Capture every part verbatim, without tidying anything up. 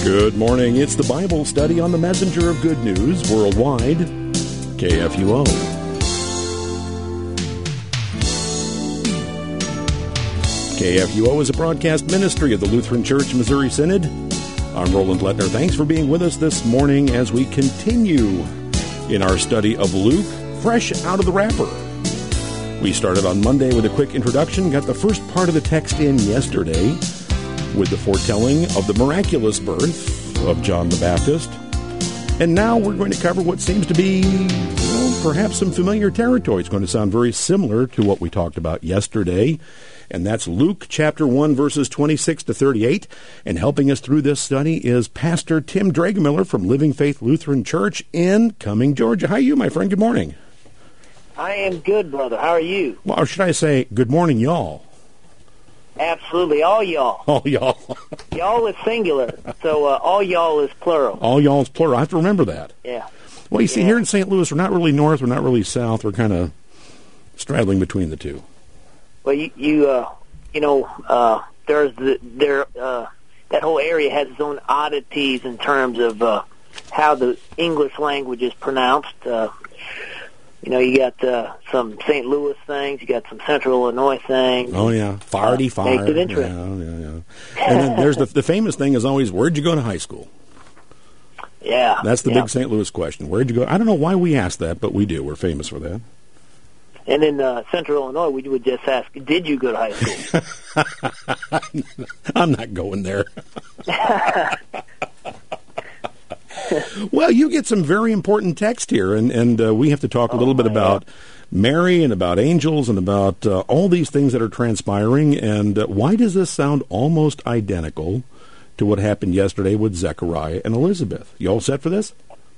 Good morning. It's the Bible study on the Messenger of Good News Worldwide, K F U O. K F U O is a broadcast ministry of the Lutheran Church Missouri Synod. I'm Roland Lettner. Thanks for being with us this morning as we continue in our study of Luke, fresh out of the wrapper. We started on Monday with a quick introduction, got the first part of the text in yesterday with the foretelling of the miraculous birth of John the Baptist. And now we're going to cover what seems to be, well, perhaps some familiar territory. It's going to sound very similar to what we talked about yesterday. And that's Luke chapter one, verses twenty-six to thirty-eight. And helping us through this study is Pastor Tim Dragemiller from Living Faith Lutheran Church in Cumming, Georgia. How are you, my friend? Good morning. I am good, brother. How are you? Well, or should I say, good morning, y'all? Absolutely, all y'all. All y'all. Y'all is singular, so uh, all y'all is plural. All y'all is plural. I have to remember that. Yeah. Well, you see, yeah. here in Saint Louis, we're not really north, we're not really south. We're kind of straddling between the two. Well, you, you, uh, you know, uh, there's the, there, uh, that whole area has its own oddities in terms of uh, how the English language is pronounced. Uh, You know, you got uh, some Saint Louis things, you got some Central Illinois things. Oh, yeah. Farty uh, fire. Makes it interesting. Yeah, yeah, yeah. And then there's the, the famous thing is always, where'd you go to high school? Yeah. That's the yeah. big Saint Louis question. Where'd you go? I don't know why we ask that, but we do. We're famous for that. And in uh, Central Illinois, we would just ask, did you go to high school? I'm not going there. Well, you get some very important text here, and, and uh, we have to talk a little oh, bit about God. Mary and about angels and about uh, all these things that are transpiring. And uh, why does this sound almost identical to what happened yesterday with Zechariah and Elizabeth? You all set for this?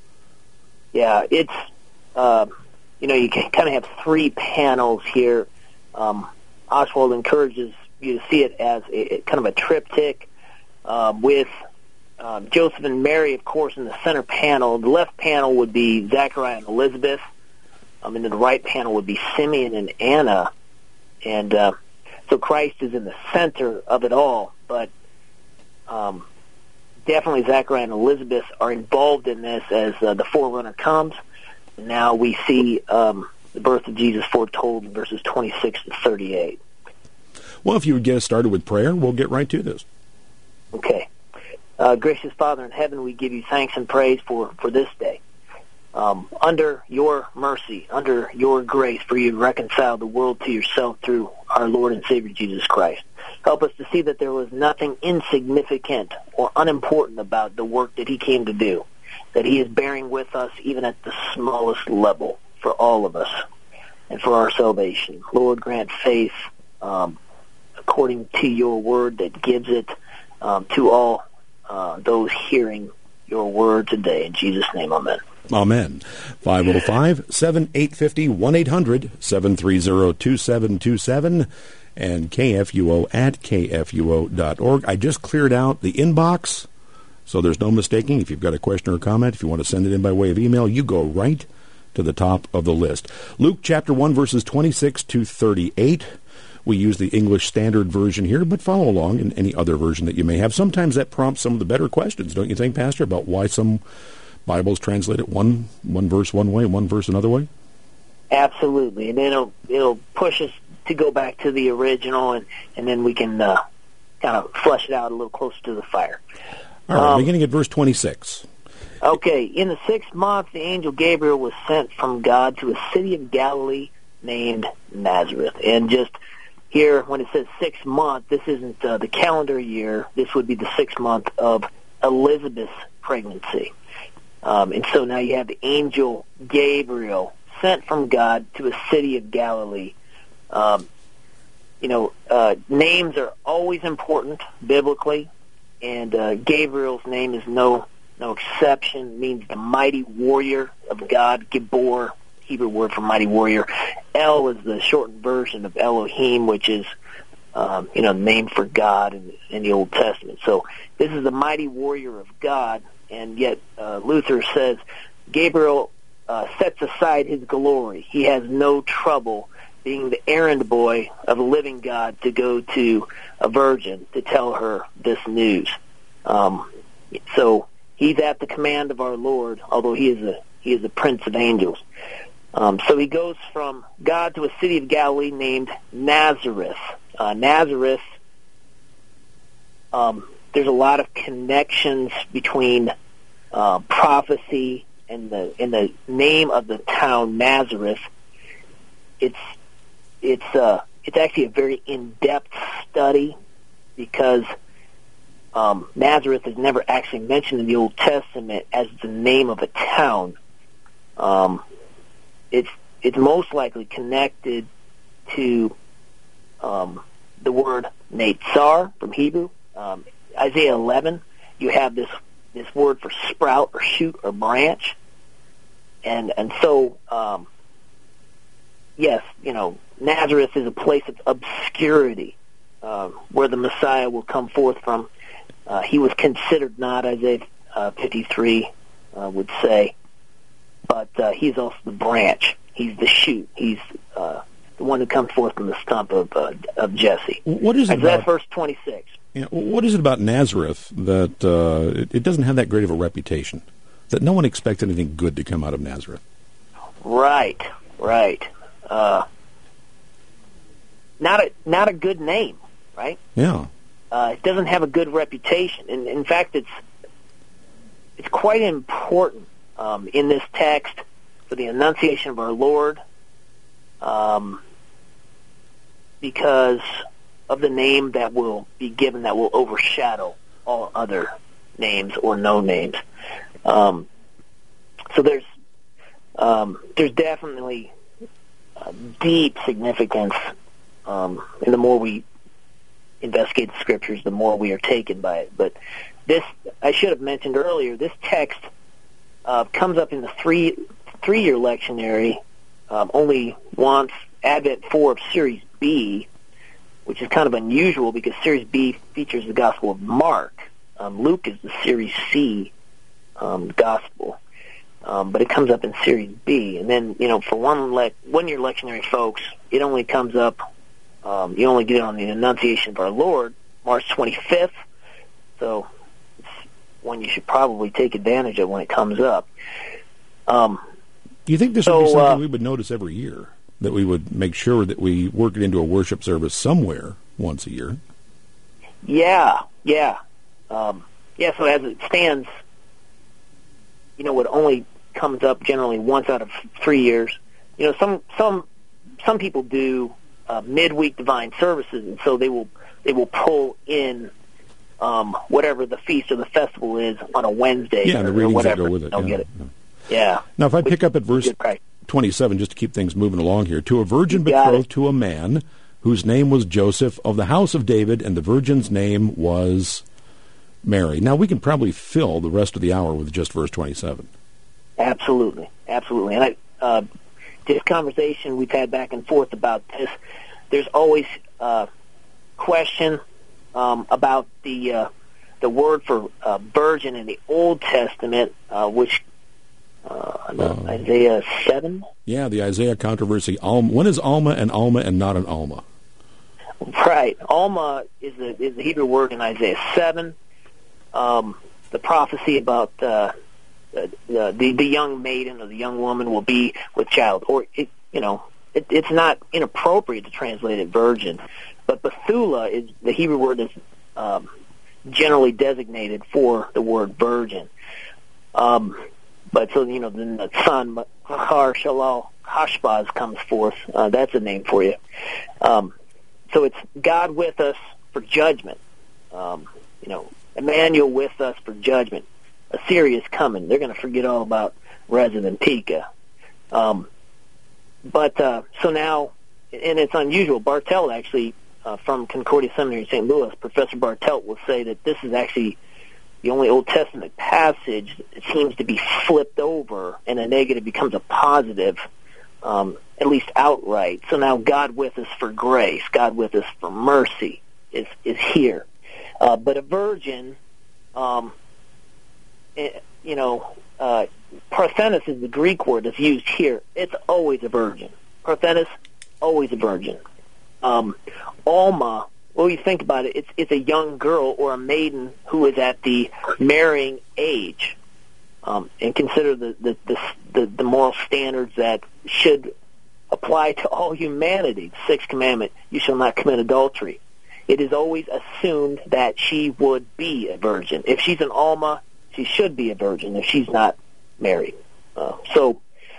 Yeah, it's, uh, you know, you kind of have three panels here. Um, Oswald encourages you to see it as a, kind of a triptych uh, with Um, Joseph and Mary, of course, in the center panel. The left panel would be Zechariah and Elizabeth. Um, and then the right panel would be Simeon and Anna. And uh, so Christ is in the center of it all. But um, definitely Zechariah and Elizabeth are involved in this as uh, the forerunner comes. And now we see um, the birth of Jesus foretold in verses twenty-six to thirty-eight. Well, if you would get us started with prayer, we'll get right to this. Okay. Uh, gracious Father in heaven, we give you thanks and praise for, for this day. Um, under your mercy, under your grace, for you reconciled the world to yourself through our Lord and Savior Jesus Christ. Help us to see that there was nothing insignificant or unimportant about the work that he came to do, that he is bearing with us even at the smallest level for all of us and for our salvation. Lord, grant faith um, according to your word that gives it um, to all Uh, those hearing your word today. In Jesus' name, amen. Amen. five oh five, seven eight five oh, one eight hundred, seven three zero, two seven two seven, and K F U O at K F U O dot org. I just cleared out the inbox, so there's no mistaking. If you've got a question or comment, if you want to send it in by way of email, you go right to the top of the list. Luke chapter one, verses twenty-six to thirty-eight. We use the English Standard Version here, but follow along in any other version that you may have. Sometimes that prompts some of the better questions, don't you think, Pastor, about why some Bibles translate it one one verse one way and one verse another way? Absolutely, and it'll it'll push us to go back to the original, and, and then we can uh, kind of flesh it out a little closer to the fire. All right, um, beginning at verse twenty-six. Okay, in the sixth month, the angel Gabriel was sent from God to a city of Galilee named Nazareth. And just here, when it says sixth month, this isn't uh, the calendar year. This would be the sixth month of Elizabeth's pregnancy. Um, and so now you have the angel Gabriel sent from God to a city of Galilee. Um, you know, uh, names are always important biblically, and uh, Gabriel's name is no no exception. It means the mighty warrior of God, Gibor, Hebrew word for mighty warrior. El is the shortened version of Elohim, which is, um, you know, the name for God in, in the Old Testament. So this is the mighty warrior of God, and yet uh, Luther says Gabriel uh, sets aside his glory. He has no trouble being the errand boy of a living God to go to a virgin to tell her this news. Um, So he's at the command of our Lord, although he is a he is a prince of angels. Um, so he goes from God to a city of Galilee named Nazareth. Uh, Nazareth, um, there's a lot of connections between uh, prophecy and the and the name of the town Nazareth. It's it's uh it's actually a very in-depth study because um, Nazareth is never actually mentioned in the Old Testament as the name of a town. Um, it's it's most likely connected to um, the word Netzar from Hebrew. Um, Isaiah eleven, you have this this word for sprout or shoot or branch, and and so um, yes, you know, Nazareth is a place of obscurity uh, where the Messiah will come forth from. Uh, he was considered not, Isaiah uh, fifty-three uh, would say, but uh, he's also the branch. He's the shoot. He's uh, the one who comes forth from the stump of uh, of Jesse. What is it Isaiah about, verse twenty-six. You know, what is it about Nazareth that uh, it, it doesn't have that great of a reputation, that no one expects anything good to come out of Nazareth? Right, right. Uh, not a not a good name, right? Yeah. Uh, it doesn't have a good reputation, and in fact, it's it's quite important um, in this text for the annunciation of our Lord, um, because of the name that will be given that will overshadow all other names or no names. Um, so there's um, there's definitely uh, deep significance, um, and the more we investigate the scriptures, the more we are taken by it. But this, I should have mentioned earlier, this text uh, comes up in the three three-year lectionary um, only once, Advent four of Series B, which is kind of unusual because Series B features the Gospel of Mark. Um, Luke is the Series C um, Gospel, um, but it comes up in Series B. And then, you know, for one le- one-year lectionary folks, it only comes up, um, you only get it on the Annunciation of our Lord, March twenty-fifth. So it's one you should probably take advantage of when it comes up. Um, Do you think this so, would be something uh, we would notice every year? That we would make sure that we work it into a worship service somewhere once a year? Yeah, yeah. Um, yeah, so as it stands, you know, it only comes up generally once out of three years. You know, some some some people do uh, midweek divine services, and so they will they will pull in um, whatever the feast or the festival is on a Wednesday. Yeah, and the or, readings or whatever. that go with it. They'll Yeah, get it. yeah. Yeah. Now, if I pick up at verse Right. twenty-seven, just to keep things moving along here, to a virgin You got betrothed it. to a man whose name was Joseph of the house of David, and the virgin's name was Mary. Now, we can probably fill the rest of the hour with just verse twenty-seven. Absolutely, absolutely. And I, uh, this conversation we've had back and forth about this, there's always uh, question um, about the uh, the word for uh, virgin in the Old Testament, uh, which uh, Uh, Isaiah seven. Yeah, the Isaiah controversy. Alma, when is Alma an Alma and not an Alma? Right, Alma is the is the Hebrew word in Isaiah seven. Um, the prophecy about uh, the, the the young maiden or the young woman will be with child, or it, you know, it, it's not inappropriate to translate it virgin, but Bethula is the Hebrew word that's um, generally designated for the word virgin. Um, but so you know, then the son Har Shalal Hashbaz comes forth. Uh, that's a name for you. Um, so it's God with us for judgment. Um, you know. Emmanuel with us for judgment. Assyria's coming. They're going to forget all about Rezin and Pekah. Um, but uh, so now, and it's unusual, Bartelt actually, uh, from Concordia Seminary in Saint Louis, Professor Bartelt will say that this is actually the only Old Testament passage that seems to be flipped over and a negative becomes a positive, um, at least outright. So now God with us for grace, God with us for mercy is, is here. Uh, but a virgin, um, it, you know, uh, parthenos is the Greek word that's used here. It's always a virgin. Parthenos, always a virgin. Um, Alma well, you think about it, it's it's a young girl or a maiden who is at the marrying age, um, and consider the the, the the the moral standards that should apply to all humanity. The sixth commandment: you shall not commit adultery. It is always assumed that she would be a virgin. If she's an alma, she should be a virgin if she's not married. Uh, so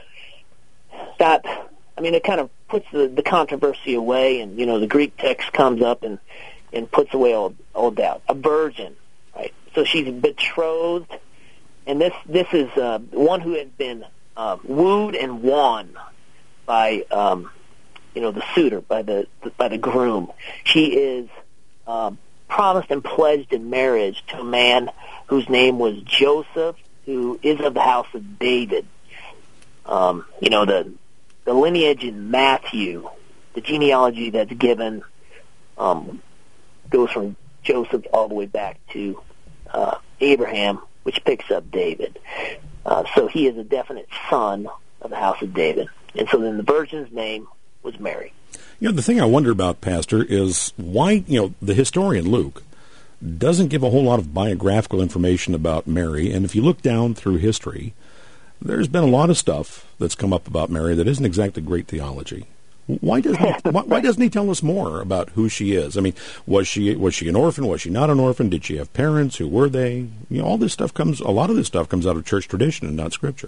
that, I mean, it kind of puts the, the controversy away, and, you know, the Greek text comes up and, and puts away all, all doubt. A virgin, right? So she's betrothed, and this, this is uh, one who has been uh, wooed and won by... Um, you know, the suitor, by the by the groom. She is um, promised and pledged in marriage to a man whose name was Joseph, who is of the house of David. Um, you know, the the lineage in Matthew, the genealogy that's given, um, goes from Joseph all the way back to uh, Abraham, which picks up David. Uh, so he is a definite son of the house of David. And so then the virgin's name was Mary. You know, the thing I wonder about, Pastor, is why, you know, the historian Luke doesn't give a whole lot of biographical information about Mary, and if you look down through history, there's been a lot of stuff that's come up about Mary that isn't exactly great theology. Why doesn't he, why, why doesn't he tell us more about who she is? I mean, was she was she an orphan? Was she not an orphan? Did she have parents? Who were they? You know, all this stuff comes. A lot of this stuff comes out of church tradition and not Scripture.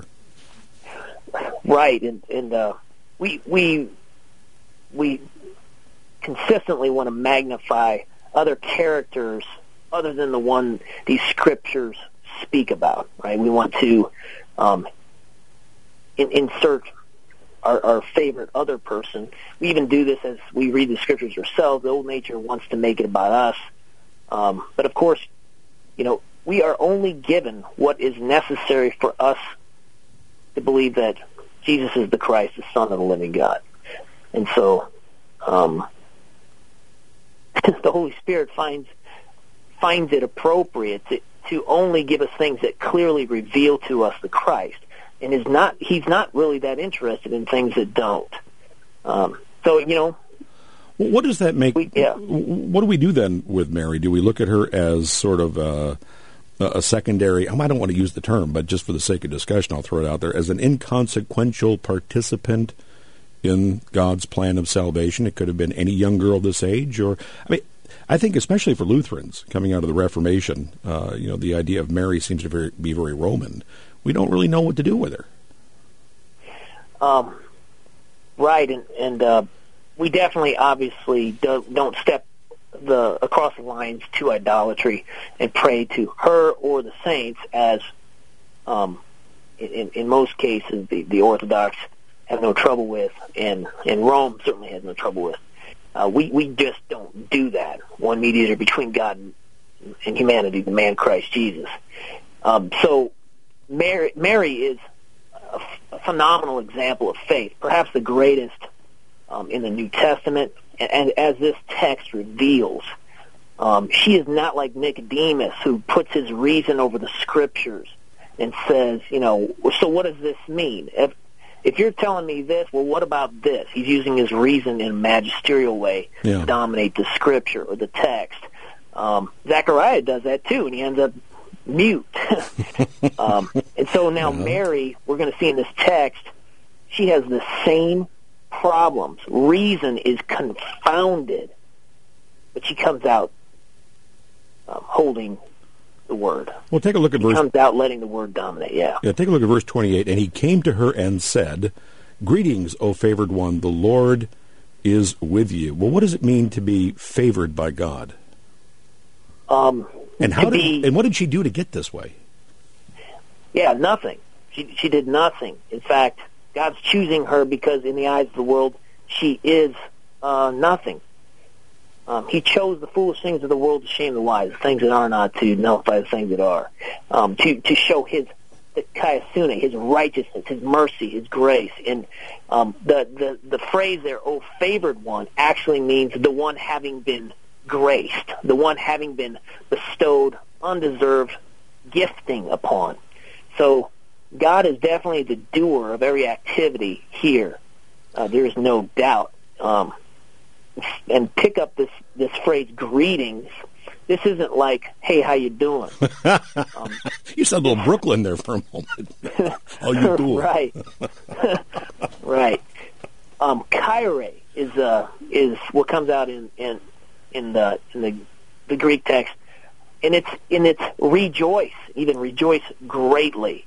Right, and and uh, we we. we consistently want to magnify other characters other than the one these scriptures speak about, right? We want to um, in, insert our, our favorite other person. We even do this as we read the scriptures ourselves. The old nature wants to make it about us. Um, but of course, you know, we are only given what is necessary for us to believe that Jesus is the Christ, the Son of the living God. And so um, the Holy Spirit finds finds it appropriate to, to only give us things that clearly reveal to us the Christ, and is not he's not really that interested in things that don't. Um, so, you know. Well, what does that make? We, yeah. What do we do then with Mary? Do we look at her as sort of a, a secondary, I don't want to use the term, but just for the sake of discussion, I'll throw it out there, as an inconsequential participant in God's plan of salvation? It could have been any young girl this age, or I mean, I think especially for Lutherans coming out of the Reformation, uh, you know, the idea of Mary seems to very, be very Roman. We don't really know what to do with her. Um, right, and, and uh, we definitely, obviously, don't, don't step the across the lines to idolatry and pray to her or the saints, as um, in, in most cases the, the Orthodox have no trouble with, and, and Rome certainly has no trouble with. Uh, we, we just don't do that. One mediator between God and, and humanity, the man Christ Jesus. Um, so Mary, Mary is a, a phenomenal example of faith, perhaps the greatest um, in the New Testament. And, and as this text reveals, um, she is not like Nicodemus, who puts his reason over the Scriptures and says, you know, so what does this mean? If, If you're telling me this, well, what about this? He's using his reason in a magisterial way yeah. to dominate the Scripture or the text. Um, Zechariah does that too, and he ends up mute. um, and so now yeah. Mary, we're going to see in this text, she has the same problems. Reason is confounded, but she comes out um, holding the word. Well, take a look at he verse. Comes out letting the word dominate. Yeah. Yeah. Take a look at verse twenty-eight. And he came to her and said, "Greetings, O favored one. The Lord is with you." Well, what does it mean to be favored by God? Um, and how did be, and what did she do to get this way? Yeah, nothing. She she did nothing. In fact, God's choosing her because, in the eyes of the world, she is uh, nothing. Um, he chose the foolish things of the world to shame the wise, the things that are not to nullify the things that are, um, to to show his the chiasune, his righteousness, his mercy, his grace. And um, the, the the phrase there, "O favored one," actually means the one having been graced, the one having been bestowed undeserved gifting upon. So God is definitely the doer of every activity here. Uh, there is no doubt. Um, and pick up this this phrase greetings. This isn't like, hey, how you doing? Um, you said a little Brooklyn there for a moment. How you doing? Right, right. Um, Kyrie is uh, is what comes out in in in the in the, the Greek text, and it's in its rejoice, even rejoice greatly.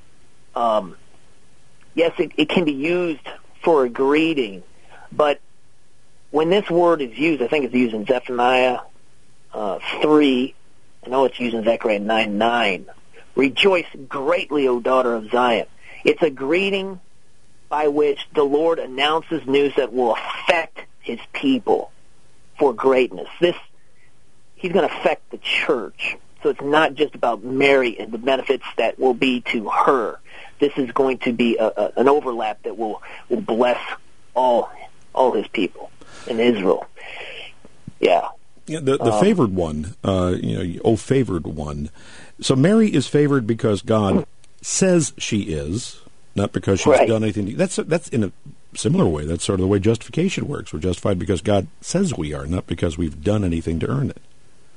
Um, yes, it, it can be used for a greeting, but when this word is used, I think it's used in Zephaniah uh, three. I know it's used in Zechariah nine nine. Rejoice greatly, O daughter of Zion. It's a greeting by which the Lord announces news that will affect his people for greatness. This, he's going to affect the church. So it's not just about Mary and the benefits that will be to her. This is going to be a, a, an overlap that will, will bless all all his people in Israel. Yeah. Yeah, the the um, favored one, uh, you know, oh favored one. So Mary is favored because God says she is, not because she's right. done anything. That's that's in a similar way. That's sort of the way justification works. We're justified because God says we are, not because we've done anything to earn it.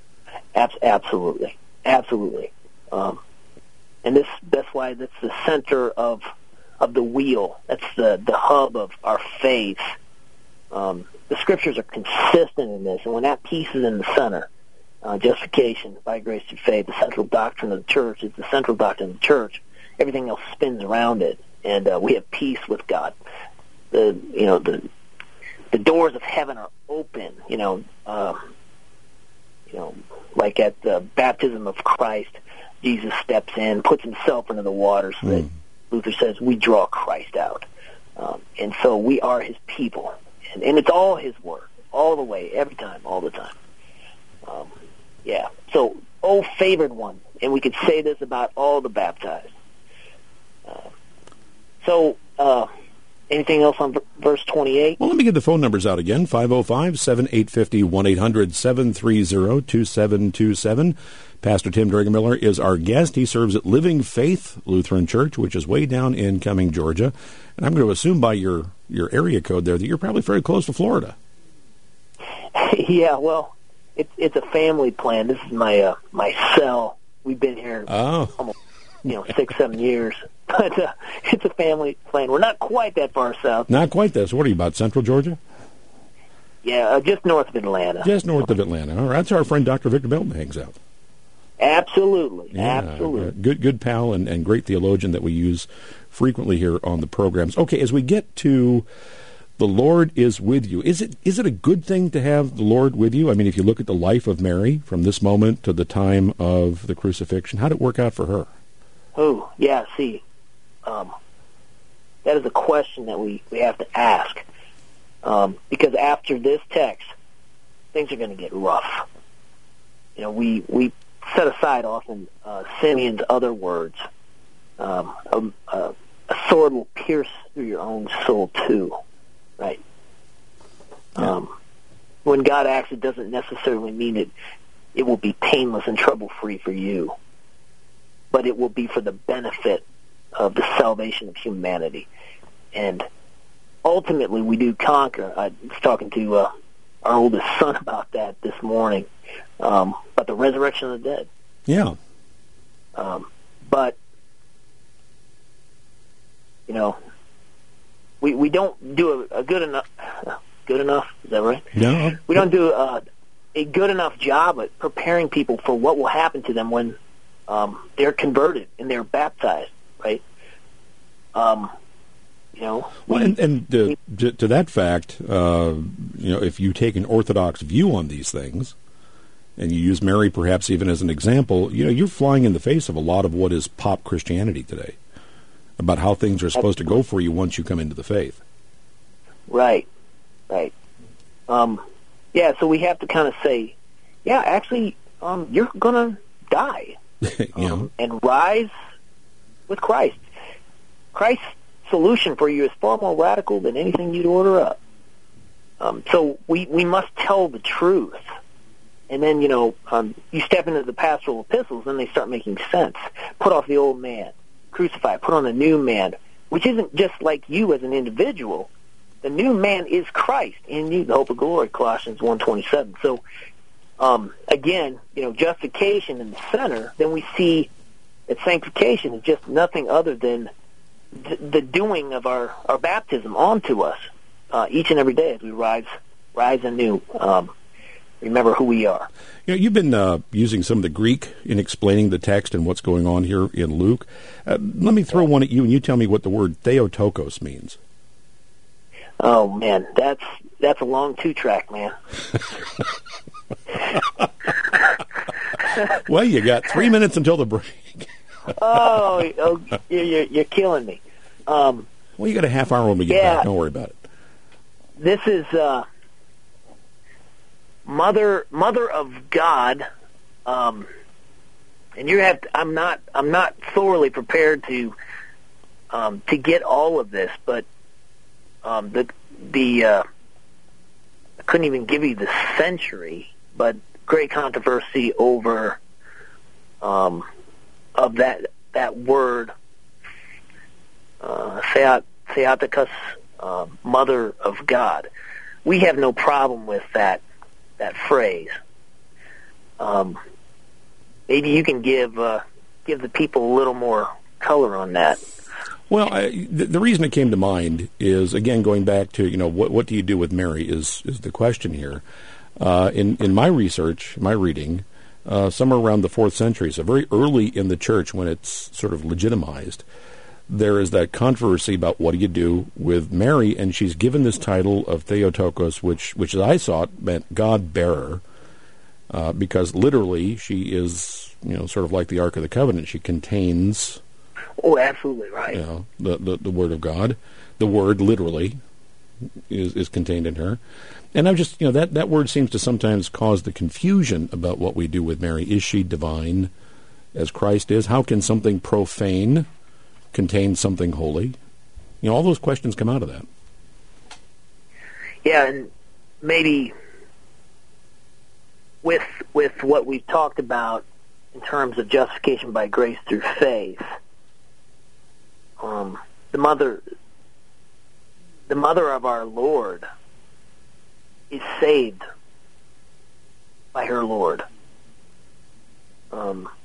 Absolutely, absolutely. Um, and this that's why that's the center of of the wheel. That's the the hub of our faith. Um, the scriptures are consistent in this, and when that piece is in the center, uh, justification by grace through faith, the central doctrine of the church is the central doctrine of the church. Everything else spins around it, and uh, we have peace with God. The you know the the doors of heaven are open. You know, uh, you know, like at the baptism of Christ, Jesus steps in, puts himself into the water, so that mm. Luther says we draw Christ out, um, and so we are his people. And, and it's all his work, all the way, every time, all the time. Um, yeah. So, oh, favored one. And we could say this about all the baptized. Uh, so, uh, anything else on v- verse twenty-eight? Well, let me get the phone numbers out again. five oh five, seven eight five oh, one eight hundred, seven three zero, two seven two seven. Pastor Tim Dragamiller is our guest. He serves at Living Faith Lutheran Church, which is way down in Cumming, Georgia. And I'm going to assume by your, your area code there that you're probably very close to Florida. Yeah, well, it's it's a family plan. This is my uh, my cell. We've been here oh. almost you know six, seven years. But uh, it's a family plan. We're not quite that far south. Not quite that. So what are you, about Central Georgia? Yeah, uh, just north of Atlanta. Just north of Atlanta. All right, that's where our friend Doctor Victor Belton hangs out. Absolutely, yeah, absolutely. Good, good pal and, and great theologian that we use frequently here on the programs. Okay, as we get to the Lord is with you, is it is it a good thing to have the Lord with you? I mean, if you look at the life of Mary from this moment to the time of the crucifixion, how did it work out for her? Oh, yeah, see, um, that is a question that we, we have to ask. Um, because after this text, things are going to get rough. You know, we, we set aside often uh, Simeon's other words. Um, a, a, a sword will pierce through your own soul too, right? Yeah. Um, when God acts, it doesn't necessarily mean it, it will be painless and trouble-free for you, but it will be for the benefit of the salvation of humanity. And ultimately, we do conquer. I was talking to uh, our oldest son about that this morning, um, about the resurrection of the dead. Yeah. Um, but, you know, we we don't do a, a good enough, good enough, is that right? No. We don't do a, a good enough job at preparing people for what will happen to them when um, they're converted and they're baptized, right? Um You know, well, and, and to, to, to that fact, uh, you know, if you take an orthodox view on these things, and you use Mary perhaps even as an example, you know, you're flying in the face of a lot of what is pop Christianity today, about how things are supposed to go for you once you come into the faith. Right, right. Um, yeah, so we have to kind of say, yeah, actually, um, you're going to die you um, know? and rise with Christ. Christ's solution for you is far more radical than anything you'd order up. Um, so we, we must tell the truth. And then, you know, um, you step into the pastoral epistles, and they start making sense. Put off the old man, crucify, put on a new man, which isn't just like you as an individual. the new man is Christ in you, the hope of glory, Colossians one twenty-seven. So, um, again, you know, justification in the center, then we see that sanctification is just nothing other than th- the doing of our, our baptism onto us uh, each and every day as we rise rise anew. Um, remember who we are. You know, you've been uh, using some of the Greek in explaining the text and what's going on here in Luke. Uh, let me throw one at you, and you tell me what the word Theotokos means. Oh, man, that's that's a long two-track, man. Well, you got three minutes until the break. oh, oh you're, you're killing me. Um, well, you got a half hour when we get yeah, back. Don't worry about it. This is uh, mother, mother of God, um, and you have. To, I'm not. I'm not thoroughly prepared to um, to get all of this, but um, the the uh, I couldn't even give you the century, but great controversy over um, of that that word uh, Theot, Theotokos, uh, mother of God. We have no problem with that that phrase. Um, maybe you can give uh, give the people a little more color on that. Well, I, the, the reason it came to mind is, again, going back to, you know, what what do you do with Mary is is the question here. Uh, in, in my research, my reading, uh, somewhere around the fourth century, so very early in the church when it's sort of legitimized, there is that controversy about what do you do with Mary, and she's given this title of Theotokos, which, which as I saw it, meant God-bearer, uh, because literally she is, you know, sort of like the Ark of the Covenant. She contains... Oh, absolutely right. You know, the, the, the Word of God. The Word, literally, is, is contained in her. And I'm just, you know, that, that word seems to sometimes cause the confusion about what we do with Mary. Is she divine as Christ is? How can something profane contain something holy? You know, all those questions come out of that. Yeah, and maybe with with what we've talked about in terms of justification by grace through faith, um, the mother, the mother of our Lord, is saved by her Lord. Um,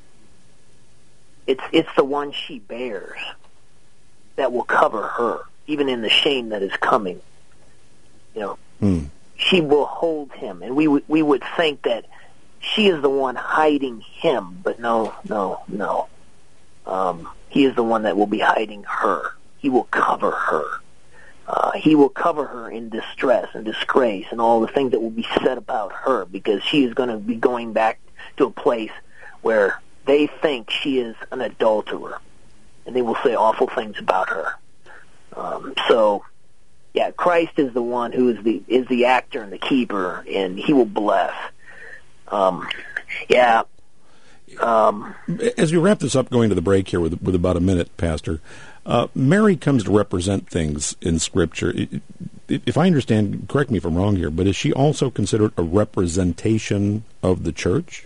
it's it's the one she bears that will cover her, even in the shame that is coming. You know, hmm. she will hold him, and we w- we would think that she is the one hiding him, but no, no, no. Um, he is the one that will be hiding her. He will cover her. Uh, he will cover her in distress and disgrace and all the things that will be said about her, because she is going to be going back to a place where they think she is an adulterer, and they will say awful things about her. Um, so, yeah, Christ is the one who is the is the actor and the keeper, and he will bless. Um, yeah. Um, As we wrap this up, going to the break here with with about a minute, Pastor, uh, Mary comes to represent things in Scripture. If I understand, correct me if I'm wrong here, but is she also considered a representation of the church?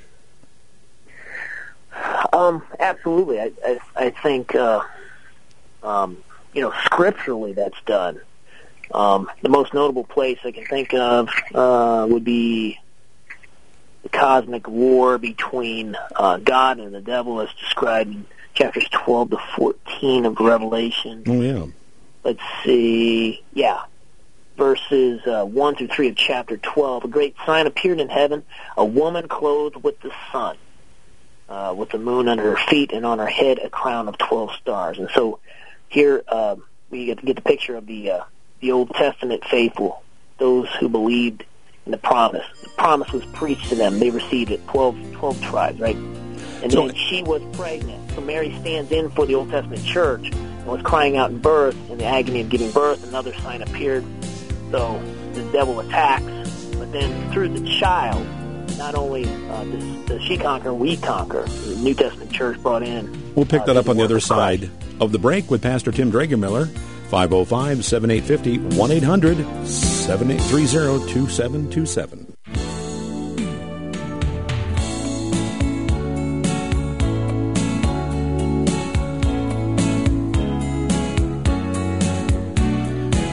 Um, absolutely. I, I, I think, uh, um, you know, scripturally that's done. Um, the most notable place I can think of uh, would be the cosmic war between uh, God and the devil, as described in chapters twelve to fourteen of Revelation. Oh, yeah. Let's see. Yeah. Verses uh, one through three of chapter twelve. A great sign appeared in heaven, a woman clothed with the sun, uh, with the moon under her feet, and on her head a crown of twelve stars. And so here uh, we get to get the picture of the uh, the Old Testament faithful, those who believed in the promise. The promise was preached to them. They received it, twelve, twelve tribes, right? And so, then she was pregnant. So Mary stands in for the Old Testament church and was crying out in birth, in the agony of giving birth. Another sign appeared. So the devil attacks, but then through the child, not only uh, does, does she conquer, we conquer. The New Testament church brought in. We'll pick uh, that up on the other of side of the break with Pastor Tim Dragermiller. five oh five, seven eight five oh, one eight hundred, seven eight three oh, two seven two seven.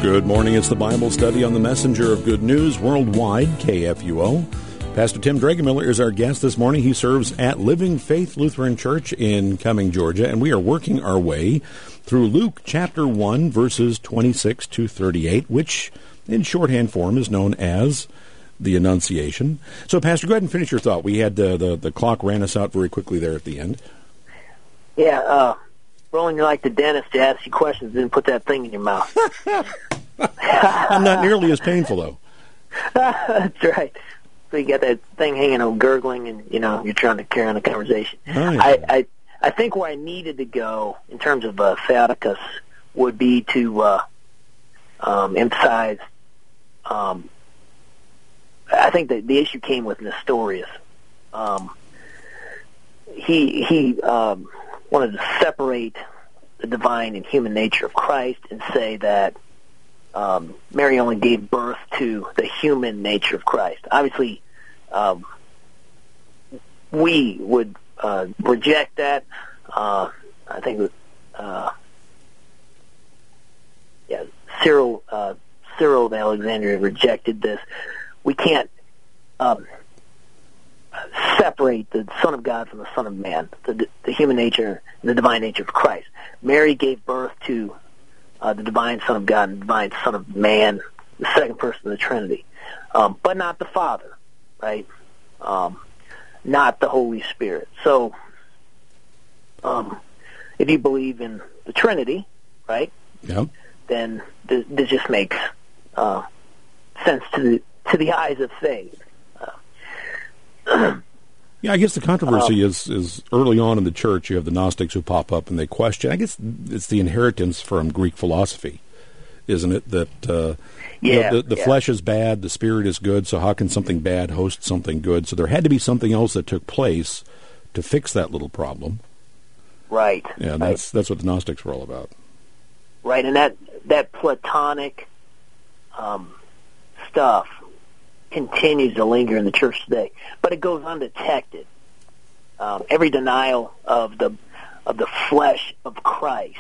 Good morning. It's the Bible study on the Messenger of Good News Worldwide, K F U O. Pastor Tim Dragamiller is our guest this morning. He serves at Living Faith Lutheran Church in Cumming, Georgia, and we are working our way through Luke chapter one, verses twenty-six to thirty-eight, which in shorthand form is known as the Annunciation. So, Pastor, go ahead and finish your thought. We had uh, the, the clock ran us out very quickly there at the end. Yeah, uh, Roland, you're like the dentist to ask you questions and then put that thing in your mouth. I'm not nearly as painful, though. That's right. So you got that thing hanging out, gurgling, and, you know, you're trying to carry on the conversation. Oh, yeah. I, I I think where I needed to go in terms of uh, Theotokos would be to uh, um, emphasize, um, I think that the issue came with Nestorius. Um, he he um, wanted to separate the divine and human nature of Christ and say that um, Mary only gave birth to the human nature of Christ. Obviously, um, we would uh, reject that. Uh, I think, uh, yeah, Cyril uh, Cyril of Alexandria rejected this. We can't um, separate the Son of God from the Son of Man, the, the human nature and the divine nature of Christ. Mary gave birth to uh, the divine Son of God and the divine Son of Man, the second person of the Trinity, um, but not the Father, right? Um, not the Holy Spirit. So, um, if you believe in the Trinity, right, yeah, then this, this just makes uh, sense to the to the eyes of faith. Uh, yeah, I guess the controversy um, is, is early on in the church, you have the Gnostics who pop up and they question. I guess it's the inheritance from Greek philosophy, isn't it? That uh, yeah, you know, the, the yeah. flesh is bad, the spirit is good, so how can something bad host something good? So there had to be something else that took place to fix that little problem. Right. Yeah, right. that's that's what the Gnostics were all about. Right, and that, that Platonic um, stuff continues to linger in the church today, but it goes undetected. Um, every denial of the of the flesh of Christ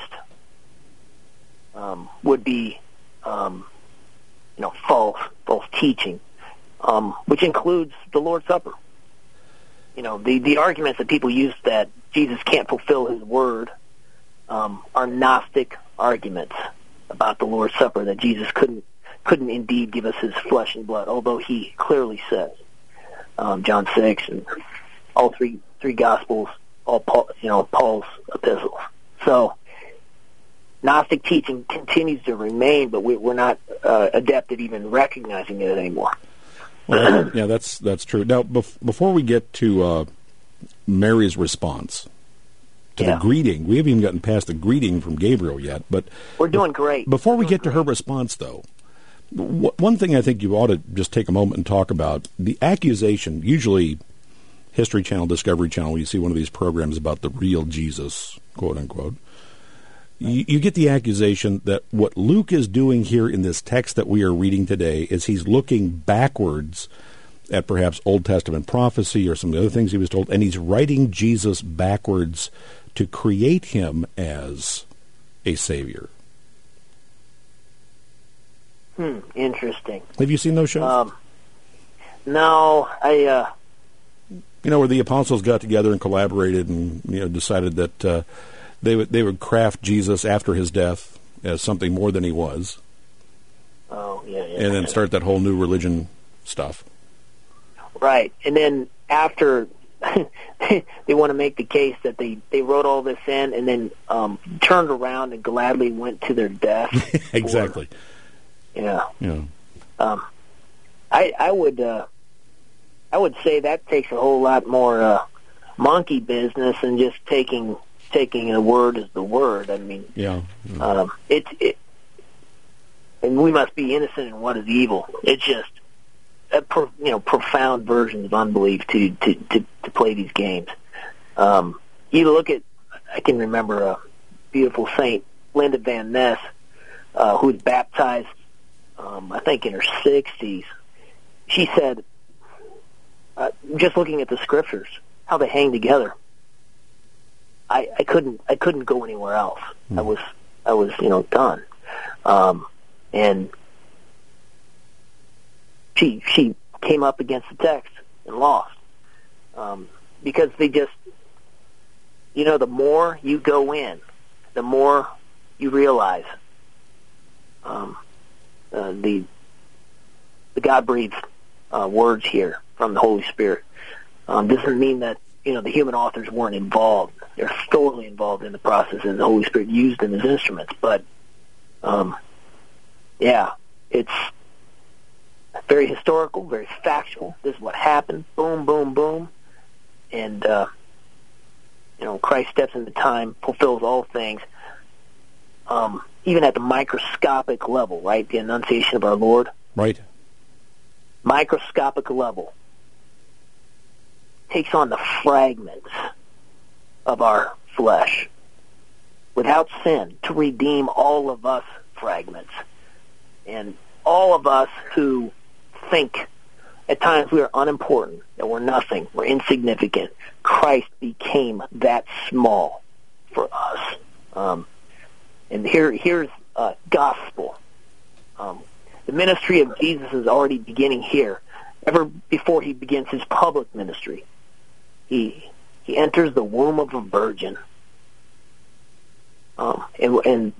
um, would be, um, you know, false false teaching, um, which includes the Lord's Supper. You know, the the arguments that people use that Jesus can't fulfill His word um, are Gnostic arguments about the Lord's Supper, that Jesus couldn't couldn't indeed give us His flesh and blood, although He clearly says, um, John six and all three three Gospels, all Paul, you know Paul's epistles. So Gnostic teaching continues to remain, but we, we're not uh, adept at even recognizing it anymore. Well, yeah, that's that's true. Now, bef- before we get to uh, Mary's response to yeah. the greeting, we haven't even gotten past the greeting from Gabriel yet. But we're doing great. Before we get to her response, though, w- one thing I think you ought to just take a moment and talk about, the accusation, usually History Channel, Discovery Channel, you see one of these programs about the real Jesus, quote unquote. You, you get the accusation that what Luke is doing here in this text that we are reading today is he's looking backwards at perhaps Old Testament prophecy or some of the other things he was told, and he's writing Jesus backwards to create him as a Savior. Hmm, interesting. Have you seen those shows? Um, no, I... Uh, you know, where the apostles got together and collaborated and, you know, decided that... Uh, They would they would craft Jesus after his death as something more than he was. Oh, yeah, yeah. And then start that whole new religion stuff. Right. And then after they want to make the case that they, they wrote all this in and then um, turned around and gladly went to their death. Exactly. For, yeah. Yeah. Um, I I would uh, I would say that takes a whole lot more uh, monkey business than just taking taking a word as the word. I mean, yeah, yeah. Um, it, it, and we must be innocent in what is evil. It's just a pro, you know profound version of unbelief to to, to, to play these games. Um, you look at, I can remember a beautiful saint, Linda Van Ness, uh, who was baptized, um, I think in her sixties. She said, uh, just looking at the scriptures, how they hang together, I, I couldn't I couldn't go anywhere else. Mm. I was I was you know done. Um, And she she came up against the text and lost. Um, because they just, you know, the more you go in, the more you realize um, uh, the the God-breathed uh, words here from the Holy Spirit. Um, doesn't mean that, you know, the human authors weren't involved. They're thoroughly involved in the process, and the Holy Spirit used them as instruments. But, um, yeah, it's very historical, very factual. This is what happened. Boom, boom, boom. And, uh, you know, Christ steps into time, fulfills all things, um, even at the microscopic level, right? The annunciation of our Lord. Right. Microscopic level. Takes on the fragments of our flesh without sin to redeem all of us fragments. And all of us who think at times we are unimportant, that we're nothing, we're insignificant, Christ became that small for us. Um, and here, here's uh, gospel. Um, the ministry of Jesus is already beginning here. Ever before he begins his public ministry, he he enters the womb of a virgin. Um, and, and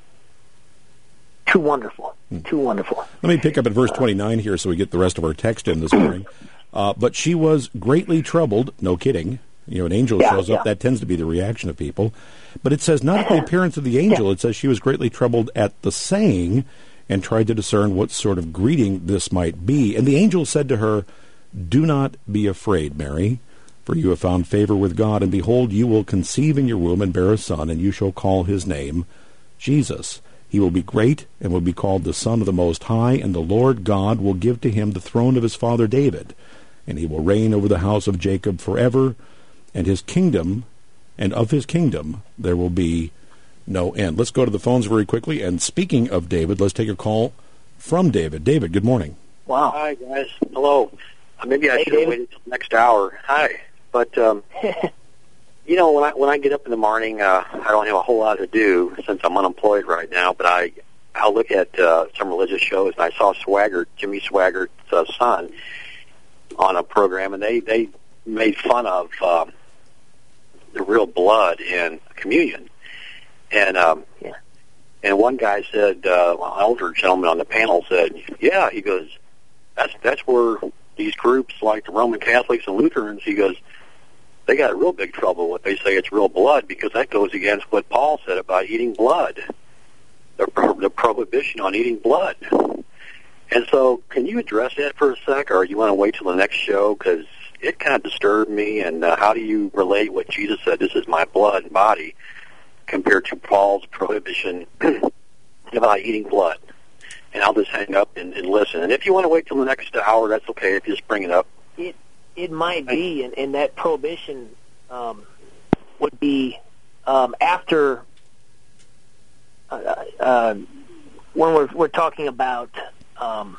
too wonderful, too wonderful. Let me pick up at verse twenty-nine here so we get the rest of our text in this morning. Uh, but she was greatly troubled, no kidding. You know, an angel yeah, shows up, yeah. that tends to be the reaction of people. But it says not at the appearance of the angel, yeah. It says she was greatly troubled at the saying and tried to discern what sort of greeting this might be. And the angel said to her, "Do not be afraid, Mary, for you have found favor with God, and behold, you will conceive in your womb and bear a son, and you shall call his name Jesus. He will be great and will be called the Son of the Most High, and the Lord God will give to him the throne of his father David, and he will reign over the house of Jacob forever, and his kingdom, and of his kingdom there will be no end." Let's go to the phones very quickly, and speaking of David, let's take a call from David. David, good morning. Wow. Hi, guys. Hello. Uh, maybe I Hey, should have David. waited till the next hour. Hi. But, um, you know, when I when I get up in the morning, uh, I don't have a whole lot to do since I'm unemployed right now, but I, I'll look at uh, some religious shows, and I saw Swaggart, Jimmy Swaggart's uh, son, on a program, and they, they made fun of um, the real blood in communion. And um, Yeah. and one guy said, uh, well, an older gentleman on the panel said, yeah, he goes, that's that's where these groups like the Roman Catholics and Lutherans, he goes, they got real big trouble when they say it's real blood, because that goes against what Paul said about eating blood, the, the prohibition on eating blood. And so can you address that for a sec, or you want to wait till the next show? Because it kind of disturbed me, and uh, how do you relate what Jesus said, this is my blood and body, compared to Paul's prohibition about eating blood? And I'll just hang up and, and listen. And if you want to wait till the next hour, that's okay if you just bring it up. It it might be, and, and that prohibition um, would be um, after uh, uh, when we're we're talking about um,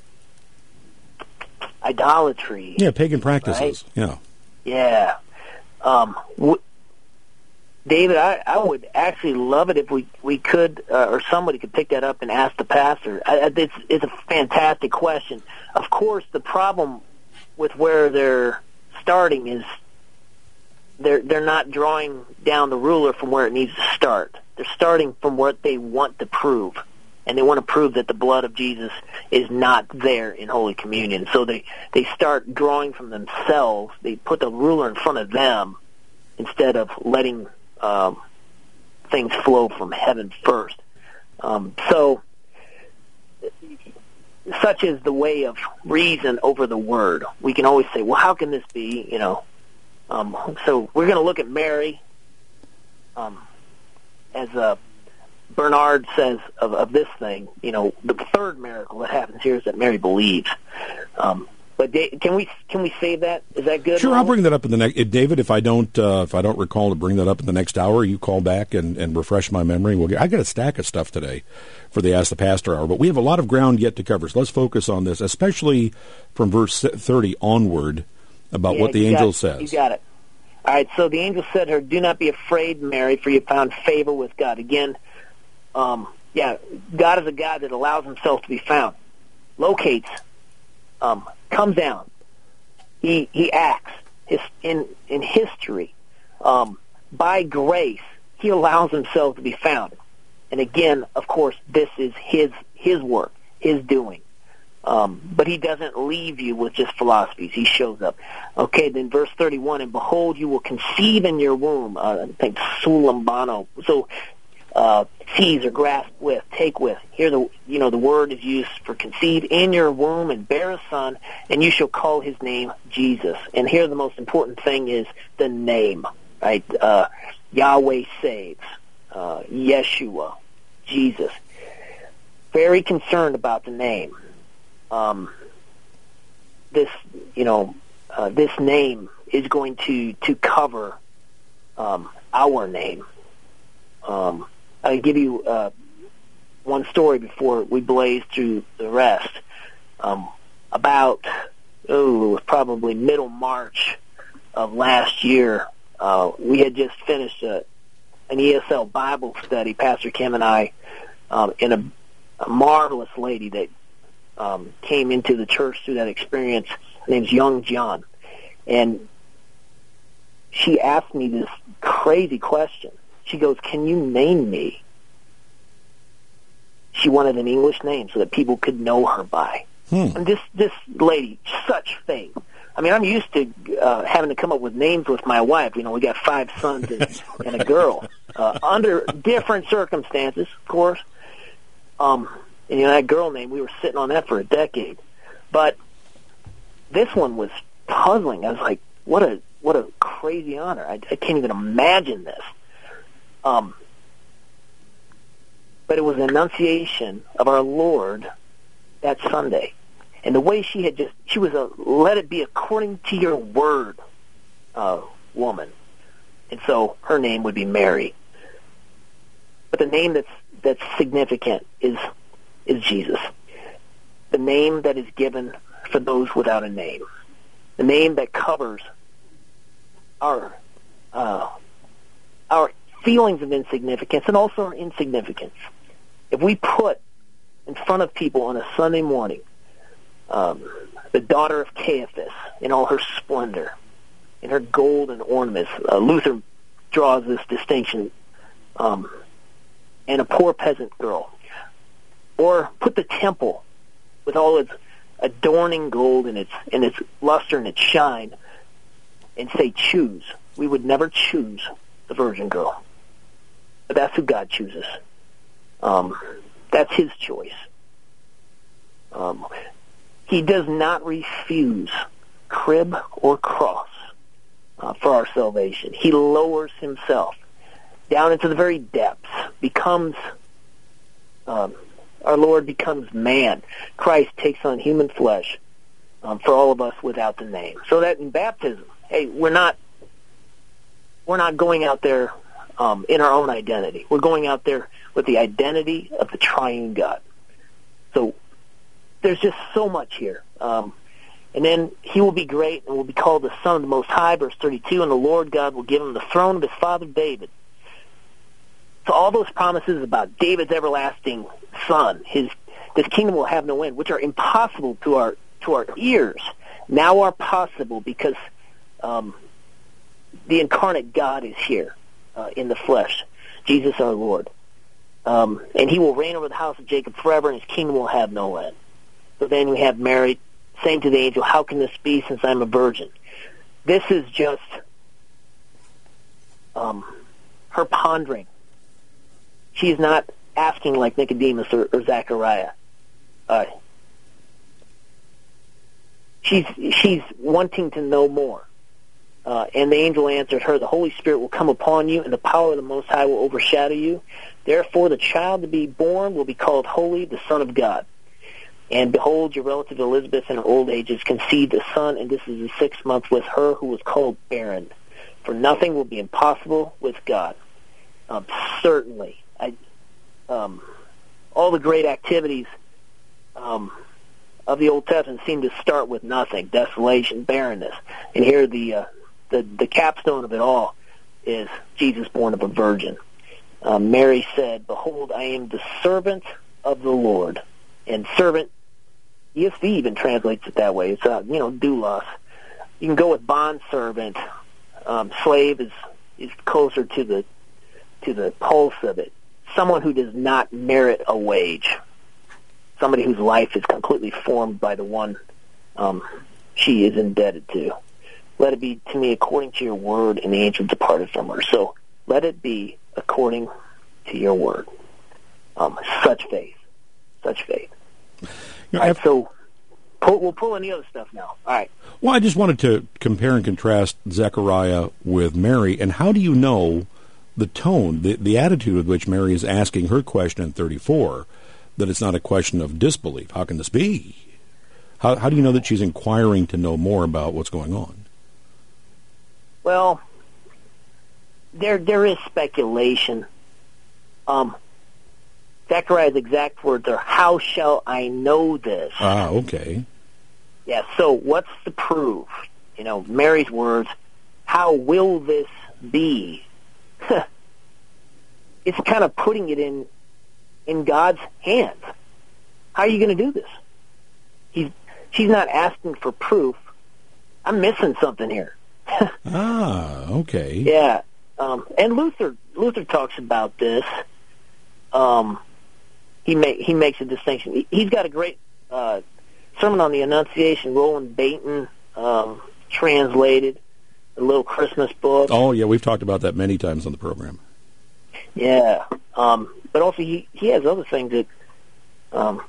idolatry. Yeah, pagan practices. Right? Yeah. Yeah. Um, w- David, I, I would actually love it if we we could, uh, or somebody could pick that up and ask the pastor. I, I, it's, it's a fantastic question. Of course, the problem with where they're starting is they're they're not drawing down the ruler from where it needs to start. They're starting from what they want to prove, and they want to prove that the blood of Jesus is not there in Holy Communion. So they, they start drawing from themselves. They put the ruler in front of them instead of letting um, things flow from heaven first. Um, so such is the way of reason over the word. We can always say, well, how can this be? You know, um, so we're going to look at Mary, um, as uh, Bernard says of, of this thing. You know, the third miracle that happens here is that Mary believes. Um, but da- can we can we save that? Is that good? Sure, I'll bring that up in the next. David, if I don't, uh, if I don't recall to bring that up in the next hour, you call back and, and refresh my memory. We'll get, I got a stack of stuff today for the Ask the Pastor hour, but we have a lot of ground yet to cover. So let's focus on this, especially from verse thirty onward, about Yeah, what the you angel got, says. You got it. All right. So the angel said to her, "Do not be afraid, Mary, for you found favor with God." Again, um, yeah, God is a God that allows himself to be found, locates, um, comes down. He he acts his, in in history. Um, by grace, he allows himself to be found. And again, of course, this is his his work, his doing. Um, but he doesn't leave you with just philosophies. He shows up. Okay, then verse thirty-one, and behold, you will conceive in your womb. Uh, I think sulambano. So uh, seize or grasp with, take with. Here, the you know the word is used for conceive in your womb and bear a son, and you shall call his name Jesus. And here, the most important thing is the name. Right? Uh, Yahweh saves. Uh, Yeshua, Jesus. Very concerned about the name. Um, this, you know, uh, this name is going to to cover um, our name. Um, I'll give you uh, one story before we blaze through the rest. Um, about oh, it was probably middle March of last year. Uh, we had just finished a, an E S L Bible study, Pastor Kim and I, um, and a, a marvelous lady that um, came into the church through that experience. Her name's Young John. And she asked me this crazy question. She goes, can you name me? She wanted an English name so that people could know her by. Hmm. And this, this lady, such faith. I mean, I'm used to uh, having to come up with names with my wife. You know, we got five sons and, and a girl. Uh, under different circumstances, of course. Um, and, you know, that girl name, we were sitting on that for a decade. But this one was puzzling. I was like, what a what a crazy honor. I, I can't even imagine this. Um, but it was an annunciation of our Lord that Sunday. And the way she had just, she was a let it be according to your word uh, woman. And so her name would be Mary. But the name that's that's significant is is Jesus. The name that is given for those without a name. The name that covers our uh, our feelings of insignificance and also our insignificance. If we put in front of people on a Sunday morning Um, the daughter of Caiaphas in all her splendor, in her gold and ornaments. Uh, Luther draws this distinction, um, and a poor peasant girl. Or put the temple with all its adorning gold and its and its luster and its shine, and say choose. We would never choose the virgin girl, but that's who God chooses. Um, that's His choice. Um, He does not refuse crib or cross uh, for our salvation. He lowers himself down into the very depths, becomes, um, our Lord becomes man. Christ takes on human flesh um, for all of us without the name. So that in baptism, hey, we're not, we're not going out there um, in our own identity. We're going out there with the identity of the triune God. So there's just so much here. Um, and then he will be great and will be called the Son of the Most High, verse thirty-two, and the Lord God will give him the throne of his father David. So all those promises about David's everlasting son, his this kingdom will have no end, which are impossible to our to our ears, now are possible because um, the incarnate God is here uh, in the flesh, Jesus our Lord. Um, and he will reign over the house of Jacob forever, and his kingdom will have no end. So then we have Mary saying to the angel, how can this be since I'm a virgin? This is just um, her pondering. She's not asking like Nicodemus or, or Zechariah. Uh, she's she's wanting to know more. Uh, and the angel answered her, the Holy Spirit will come upon you, and the power of the Most High will overshadow you. Therefore the child to be born will be called Holy, the Son of God. And behold, your relative Elizabeth in her old age has conceived a son, and this is the sixth month with her who was called barren. For nothing will be impossible with God. Um, certainly, I, um, all the great activities um, of the Old Testament seem to start with nothing: desolation, barrenness. And here, the uh, the the capstone of it all is Jesus born of a virgin. uh, Mary said, "Behold, I am the servant of the Lord." And servant, E S V even translates it that way. It's, uh, you know, doulos. You can go with bond servant. Um, slave is, is closer to the to the pulse of it. Someone who does not merit a wage. Somebody whose life is completely formed by the one um, she is indebted to. Let it be to me according to your word, and the angel departed from her. So let it be according to your word. Um, such faith. Such faith. You know, All right, so pull, we'll pull any other stuff now. All right. Well, I just wanted to compare and contrast Zechariah with Mary, and how do you know the tone, the, the attitude with which Mary is asking her question in thirty-four, that it's not a question of disbelief? How can this be? How, how do you know that she's inquiring to know more about what's going on? Well, there there is speculation. Um, Zechariah's exact words are, "How shall I know this?" Ah, okay. Yeah, so what's the proof? You know, Mary's words, "How will this be?" It's kind of putting it in in God's hands. How are you going to do this? He's she's not asking for proof. I'm missing something here. Ah, okay. Yeah, um, and Luther Luther talks about this. Um, he make he makes a distinction. He, he's got a great uh, sermon on the Annunciation. Roland Bainton um, translated a little Christmas book. Oh, yeah, we've talked about that many times on the program. Yeah, um, but also he, he has other things that um,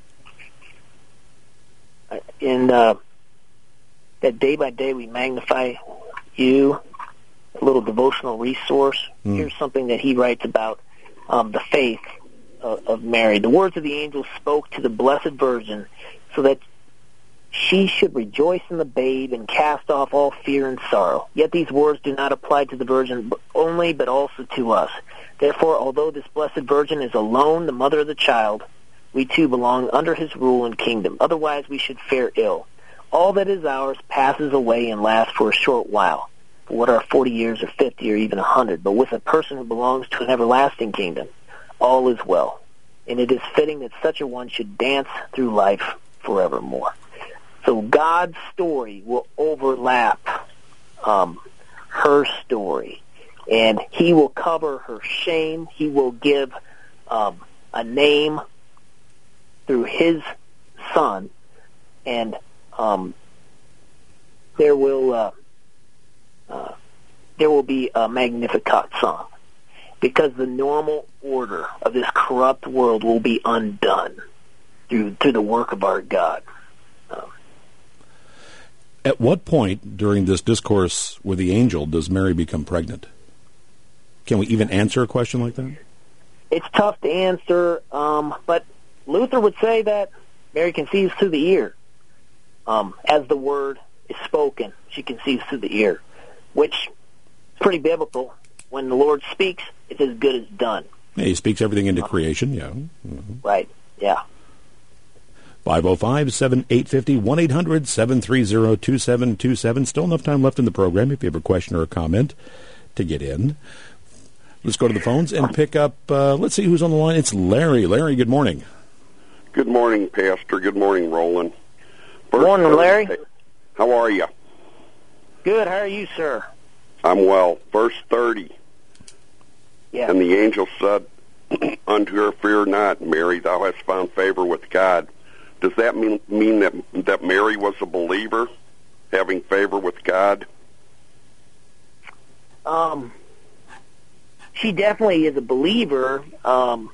in uh, that day by day we magnify you, a little devotional resource. Mm. Here's something that he writes about um, the faith of, of Mary. The words of the angel spoke to the Blessed Virgin so that she should rejoice in the babe and cast off all fear and sorrow. Yet these words do not apply to the Virgin only, but also to us. Therefore, although this Blessed Virgin is alone the mother of the child, we too belong under his rule and kingdom. Otherwise we should fare ill. All that is ours passes away and lasts for a short while. For what are forty years or fifty or even a hundred? But with a person who belongs to an everlasting kingdom, all is well. And it is fitting that such a one should dance through life forevermore. So God's story will overlap um, her story. And he will cover her shame. He will give um, a name through his son. And um, there will uh, uh, there will be a Magnificat song. Because the normal order of this corrupt world will be undone through, through the work of our God. Um, At what point during this discourse with the angel does Mary become pregnant? Can we even answer a question like that? It's tough to answer, um, but Luther would say that Mary conceives through the ear. Um, as the word is spoken, she conceives through the ear, which is pretty biblical. When the Lord speaks, it's as good as done. Yeah, he speaks everything into creation, yeah. Mm-hmm. Right, yeah. five oh five, seven eight five oh, one eight hundred, seven three zero, two seven two seven. Still enough time left in the program if you have a question or a comment to get in. Let's go to the phones and pick up, uh, let's see who's on the line. It's Larry. Larry, good morning. Good morning, Pastor. Good morning, Roland. Good morning, Larry. How are you? Good. How are you, sir? I'm well. Verse thirty. Yeah. And the angel said unto her, Fear not, Mary, thou hast found favor with God. Does that mean mean that that Mary was a believer, having favor with God? Um, she definitely is a believer, um,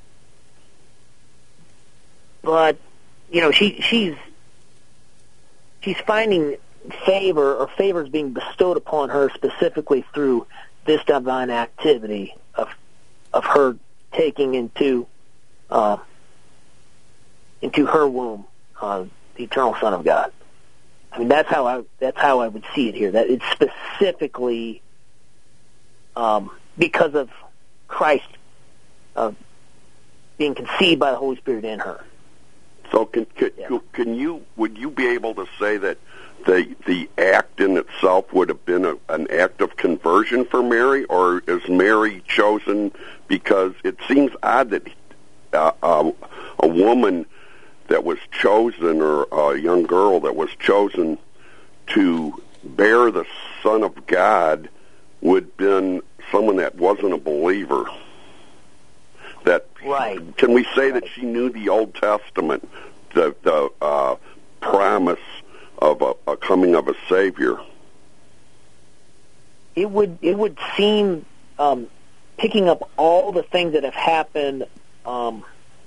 but you know she she's she's finding favor, or favor is being bestowed upon her specifically through this divine activity of of her taking into uh, into her womb uh, the eternal Son of God. I mean, that's how I that's how I would see it here. That it's specifically um, because of Christ uh, being conceived by the Holy Spirit in her. So, can can, Yeah. can you would you be able to say that the the act in itself would have been a, an act of conversion for Mary, or is Mary chosen because it seems odd that uh, uh, a woman that was chosen, or a young girl that was chosen to bear the Son of God, would have been someone that wasn't a believer. That right. Can we say right. that she knew the Old Testament, the the uh, promise of a, a coming of a Savior? It would it would seem, um, picking up all the things that have happened. Um,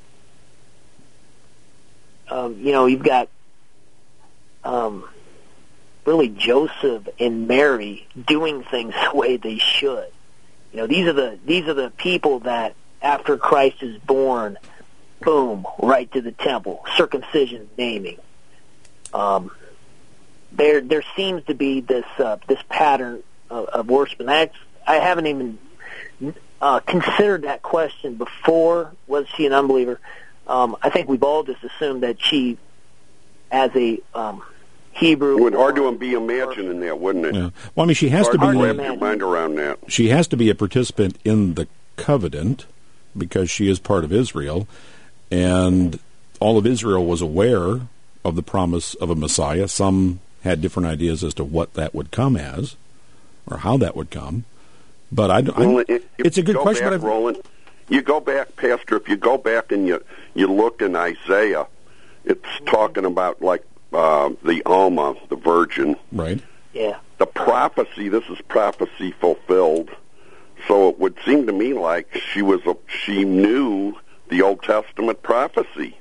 um, you know, you've got um, really Joseph and Mary doing things the way they should. You know, these are the these are the people that, after Christ is born, boom, right to the temple, circumcision, naming. Um, there, there seems to be this uh, this pattern of, of worship, and I, I haven't even uh, considered that question before. Was she an unbeliever? Um, I think we've all just assumed that she, as a um, Hebrew, it would hard to be imagining that, wouldn't it? Yeah. Well, I mean, she has hard to be. To wrap your mind around that. She has to be a participant in the covenant, because she is part of Israel, and all of Israel was aware of the promise of a Messiah. Some had different ideas as to what that would come as, or how that would come. But I, well, I, it's a good question. Back, but Roland, you go back, Pastor, if you go back and you, you look in Isaiah, it's talking about, like, uh, the Alma, the Virgin. Right. Yeah. The prophecy, this is prophecy fulfilled. So it would seem to me like she was a, she knew the Old Testament prophecy.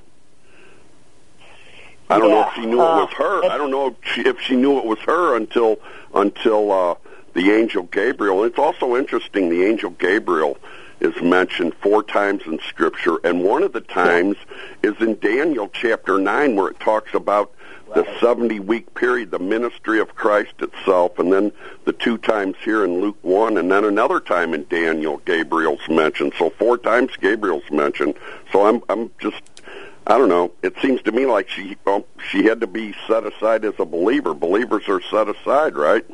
I don't yeah, know if she knew uh, it was her. I don't know if she, if she knew it was her until until uh, the angel Gabriel. It's also interesting. The angel Gabriel is mentioned four times in Scripture, and one of the times is in Daniel chapter nine, where it talks about the seventy-week period, the ministry of Christ itself, and then the two times here in Luke one, and then another time in Daniel, Gabriel's mentioned. So four times Gabriel's mentioned. So I'm I'm just, I don't know. It seems to me like she well, she had to be set aside as a believer. Believers are set aside, right?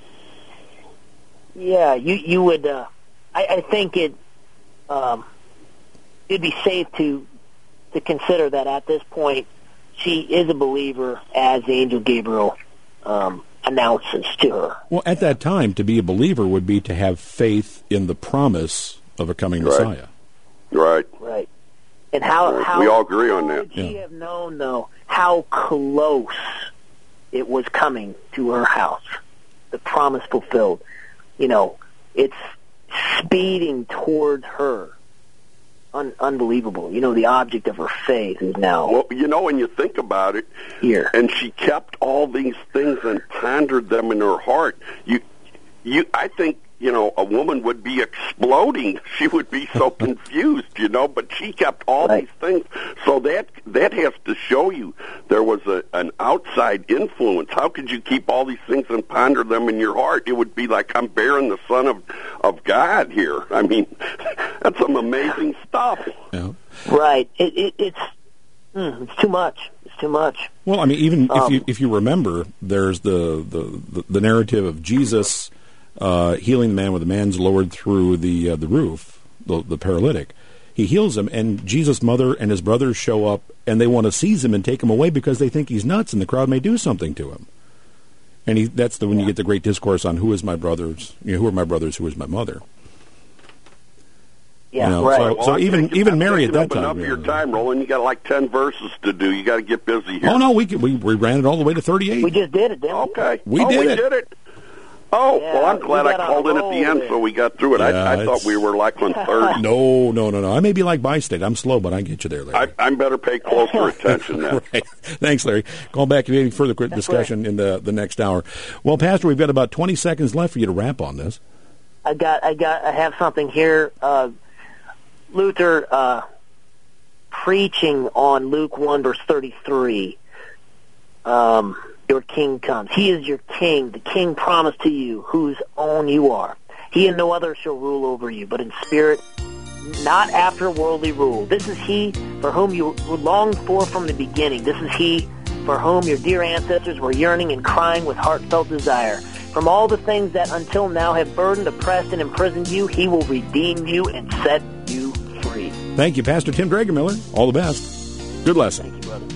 Yeah, you you would. Uh, I, I think it um, it'd be safe to to consider that at this point, she is a believer, as the angel Gabriel um, announces to her. Well, at that time, to be a believer would be to have faith in the promise of a coming right. Messiah. Right. Right. And how, right. how we all agree on that. Would she yeah. have known, though, how close it was coming to her house? The promise fulfilled. You know, it's speeding toward her. Un- unbelievable. You know, the object of her faith is now Well, you know, when you think about it, here. And she kept all these things and pondered them in her heart. You, you, I think, you know, a woman would be exploding. She would be so confused, you know, but she kept all right. these things. So that that has to show you there was a, an outside influence. How could you keep all these things and ponder them in your heart? It would be like, I'm bearing the Son of, of God here. I mean, that's some amazing stuff. Yeah. Right. It, it, it's mm, it's too much. It's too much. Well, I mean, even um, if you if you remember, there's the the, the, the narrative of Jesus uh, healing the man with the man's lowered through the uh, the roof, the, the paralytic. He heals him, and Jesus' mother and his brothers show up, and they want to seize him and take him away because they think he's nuts, and the crowd may do something to him. And he, that's the when you get the great discourse on who is my brothers, you know, who are my brothers, who is my mother. Yeah, You know, right. so- Well, so I'm even taking- even I'm Mary at taking that up time. enough of your yeah. time, Roland. You got like ten verses to do. You got to get busy here. Oh no, we, we we ran it all the way to thirty-eight. We just did it, didn't we? Okay. We oh, did we it. did it. Oh, Yeah, well, I'm we glad I got on a called in at roll the end there. so we got through it. Yeah, I, I thought it's- we were like on thirty. No, no, no, no. I may be like Bi-State. I'm slow, but I get you there, Larry. I, I'm better pay closer attention then. Right. Thanks, Larry. Call back if you have any further quick discussion in the the next hour. Well, Pastor, we've got about twenty seconds left for you to wrap on this. I got, I got, I have something here. Uh, Luther uh, preaching on Luke one verse thirty-three. Um, your king comes. He is your king. The king promised to you, whose own you are. He and no other shall rule over you, but in spirit, not after worldly rule. This is he for whom you longed for from the beginning. This is he for whom your dear ancestors were yearning and crying with heartfelt desire. From all the things that until now have burdened, oppressed, and imprisoned you, he will redeem you and set you free. Thank you, Pastor Tim Dragermiller. All the best. Good lesson. Thank you, brother.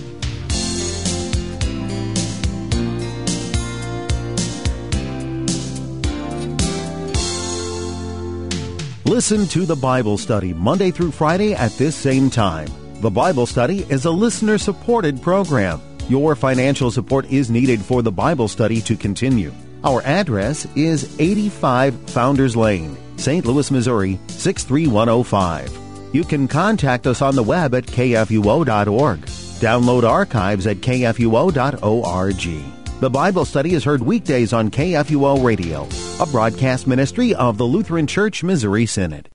Listen to the Bible Study Monday through Friday at this same time. The Bible Study is a listener-supported program. Your financial support is needed for the Bible study to continue. Our address is eighty-five Founders Lane, Saint Louis, Missouri, six three one oh five. You can contact us on the web at k f u o dot org. Download archives at k f u o dot org. The Bible Study is heard weekdays on K F U O Radio, a broadcast ministry of the Lutheran Church Missouri Synod.